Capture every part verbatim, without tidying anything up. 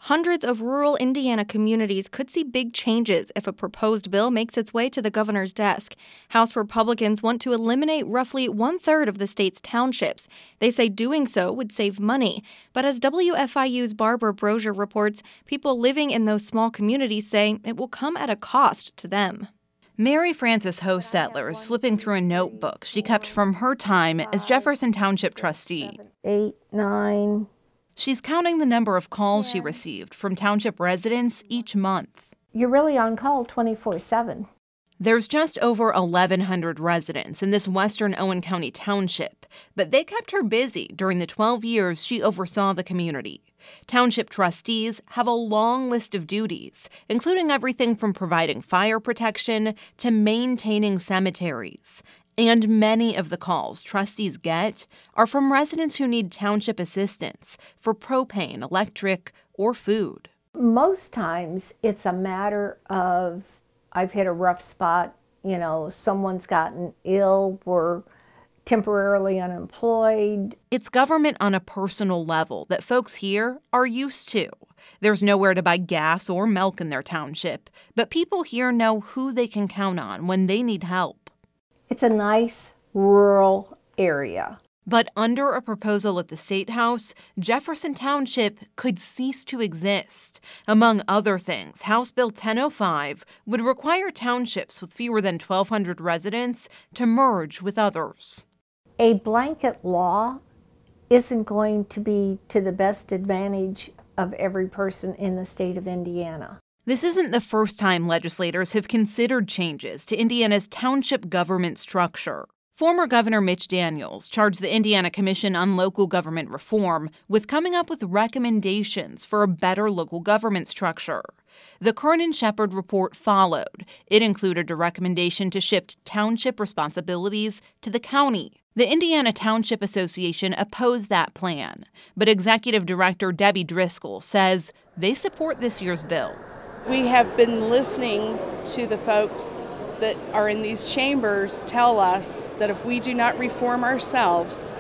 Hundreds of rural Indiana communities could see big changes if a proposed bill makes its way to the governor's desk. House Republicans want to eliminate roughly one-third of the state's townships. They say doing so would save money. But as W F I U's Barbara Brosier reports, people living in those small communities say it will come at a cost to them. Mary Frances Hostettler is flipping through a notebook she kept from her time as Jefferson Township trustee. Eight, nine... She's counting the number of calls she received from township residents each month. You're really on call twenty-four seven. There's just over eleven hundred residents in this western Owen County township, but they kept her busy during the twelve years she oversaw the community. Township trustees have a long list of duties, including everything from providing fire protection to maintaining cemeteries. And many of the calls trustees get are from residents who need township assistance for propane, electric, or food. Most times it's a matter of, I've hit a rough spot, you know, someone's gotten ill, we're temporarily unemployed. It's government on a personal level that folks here are used to. There's nowhere to buy gas or milk in their township, but people here know who they can count on when they need help. It's a nice rural area. But under a proposal at the State House, Jefferson Township could cease to exist. Among other things, House Bill ten oh five would require townships with fewer than twelve hundred residents to merge with others. A blanket law isn't going to be to the best advantage of every person in the state of Indiana. This isn't the first time legislators have considered changes to Indiana's township government structure. Former Governor Mitch Daniels charged the Indiana Commission on Local Government Reform with coming up with recommendations for a better local government structure. The Kernan-Shepard report followed. It included a recommendation to shift township responsibilities to the county. The Indiana Township Association opposed that plan, but Executive Director Debbie Driscoll says they support this year's bill. We have been listening to the folks that are in these chambers tell us that if we do not reform ourselves,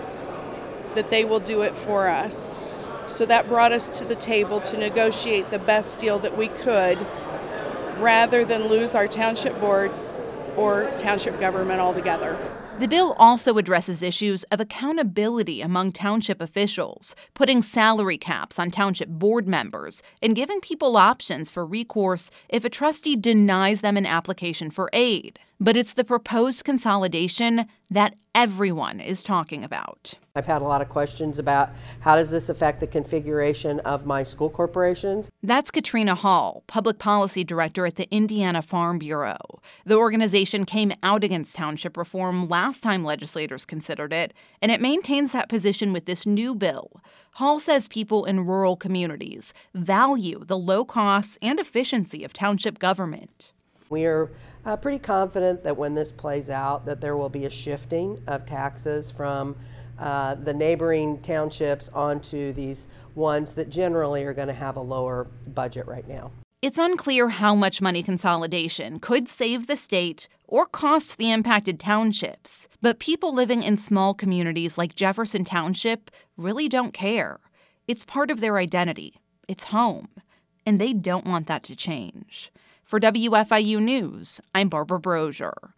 that they will do it for us. So that brought us to the table to negotiate the best deal that we could, rather than lose our township boards or township government altogether. The bill also addresses issues of accountability among township officials, putting salary caps on township board members, and giving people options for recourse if a trustee denies them an application for aid. But it's the proposed consolidation that everyone is talking about. I've had a lot of questions about how does this affect the configuration of my school corporations? That's Katrina Hall, Public Policy Director at the Indiana Farm Bureau. The organization came out against township reform last time legislators considered it, and it maintains that position with this new bill. Hall says people in rural communities value the low costs and efficiency of township government. We are uh, pretty confident that when this plays out, that there will be a shifting of taxes from uh, the neighboring townships onto these ones that generally are going to have a lower budget right now. It's unclear how much money consolidation could save the state or cost the impacted townships. But people living in small communities like Jefferson Township really don't care. It's part of their identity. It's home. And they don't want that to change. For W F I U News, I'm Barbara Brosier.